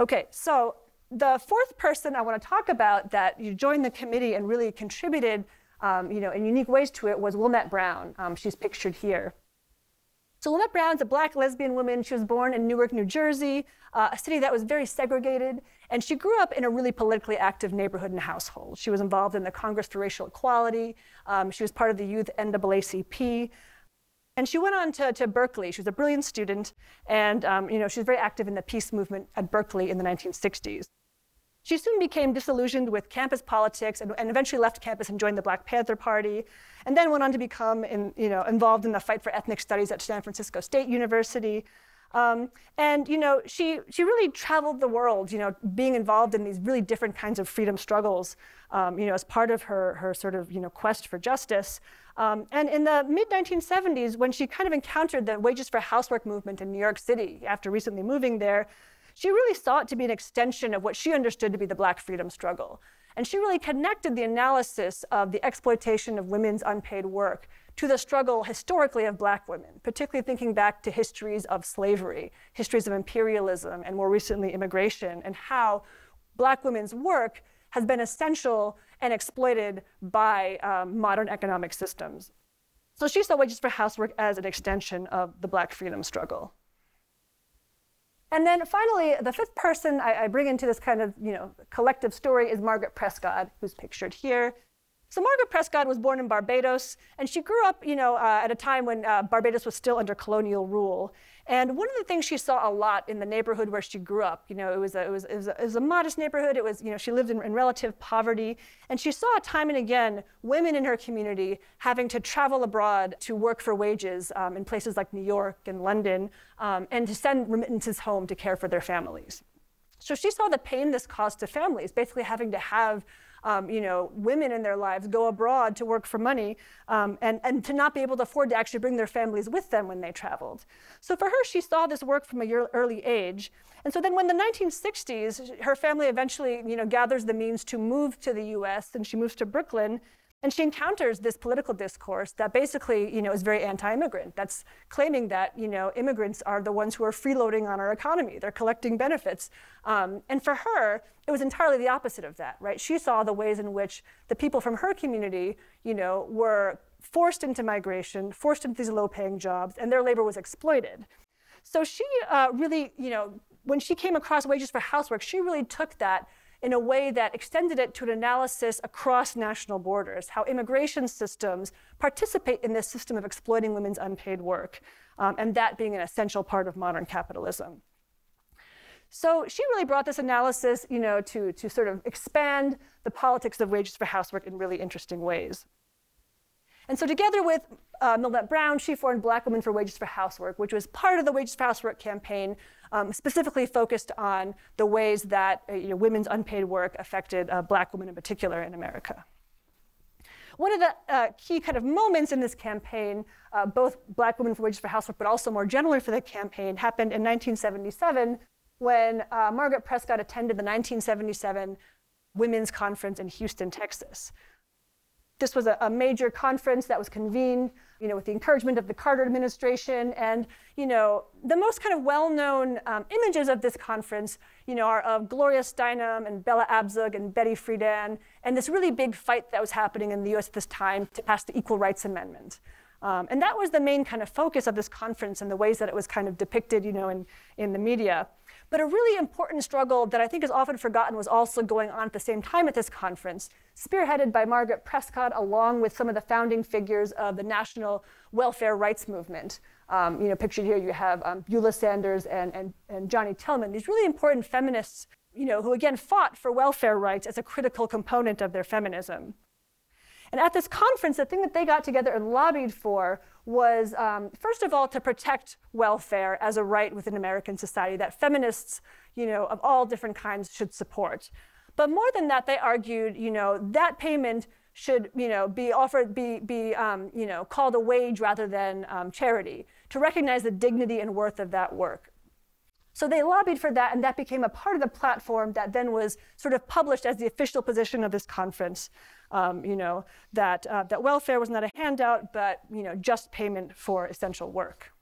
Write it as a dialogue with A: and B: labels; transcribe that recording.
A: Okay, so the fourth person I want to talk about that joined the committee and really contributed in unique ways to it was Wilmette Brown. She's pictured here. So Wilmette Brown's a Black lesbian woman. She was born in Newark, New Jersey, a city that was very segregated. And she grew up in a really politically active neighborhood and household. She was involved in the Congress for Racial Equality. She was part of the youth NAACP. And she went on to Berkeley. She was a brilliant student. And she was very active in the peace movement at Berkeley in the 1960s. She soon became disillusioned with campus politics and eventually left campus and joined the Black Panther Party, and then went on to become involved in the fight for ethnic studies at San Francisco State University. She really traveled the world, being involved in these really different kinds of freedom struggles, as part of her sort of, quest for justice. And in the mid-1970s, when she kind of encountered the Wages for Housework movement in New York City after recently moving there, she really saw it to be an extension of what she understood to be the Black freedom struggle. And she really connected the analysis of the exploitation of women's unpaid work to the struggle historically of Black women, particularly thinking back to histories of slavery, histories of imperialism, and more recently immigration, and how Black women's work has been essential and exploited by modern economic systems. So she saw Wages for Housework as an extension of the Black freedom struggle. And then finally, the fifth person I bring into this kind of collective story is Margaret Prescott, who's pictured here. So Margaret Prescott was born in Barbados, and she grew up at a time when Barbados was still under colonial rule. And one of the things she saw a lot in the neighborhood where she grew up, it was a modest neighborhood. It was, she lived in relative poverty, and she saw time and again women in her community having to travel abroad to work for wages in places like New York and London, and to send remittances home to care for their families. So she saw the pain this caused to families, basically having to have women in their lives go abroad to work for money, and to not be able to afford to actually bring their families with them when they traveled. So for her, she saw this work from an early age. And so then when the 1960s, her family eventually gathers the means to move to the US, and she moves to Brooklyn, and she encounters this political discourse that basically, is very anti-immigrant. That's claiming that, immigrants are the ones who are freeloading on our economy. They're collecting benefits. And for her, it was entirely the opposite of that, right? She saw the ways in which the people from her community, were forced into migration, forced into these low-paying jobs, and their labor was exploited. So she really, when she came across Wages for Housework, she really took that in a way that extended it to an analysis across national borders, how immigration systems participate in this system of exploiting women's unpaid work, and that being an essential part of modern capitalism. So she really brought this analysis, to sort of expand the politics of Wages for Housework in really interesting ways. And so together with Wilmette Brown, she formed Black Women for Wages for Housework, which was part of the Wages for Housework campaign, specifically focused on the ways that women's unpaid work affected Black women in particular in America. One of the key kind of moments in this campaign, both Black Women for Wages for Housework, but also more generally for the campaign, happened in 1977 when Margaret Prescott attended the 1977 Women's Conference in Houston, Texas. This was a major conference that was convened, with the encouragement of the Carter administration. And, the most kind of well-known images of this conference, are of Gloria Steinem and Bella Abzug and Betty Friedan, and this really big fight that was happening in the US at this time to pass the Equal Rights Amendment. And that was the main kind of focus of this conference and the ways that it was kind of depicted, in the media. But a really important struggle that I think is often forgotten was also going on at the same time at this conference, spearheaded by Margaret Prescott, along with some of the founding figures of the national welfare rights movement. Pictured here you have Beulah Sanders and Johnny Tillman, these really important feminists, who again fought for welfare rights as a critical component of their feminism. And at this conference, the thing that they got together and lobbied for was, first of all, to protect welfare as a right within American society that feminists, of all different kinds should support. But more than that, they argued, that payment should, be offered, called a wage rather than charity, to recognize the dignity and worth of that work. So they lobbied for that, and that became a part of the platform that then was sort of published as the official position of this conference, that welfare was not a handout, but just payment for essential work.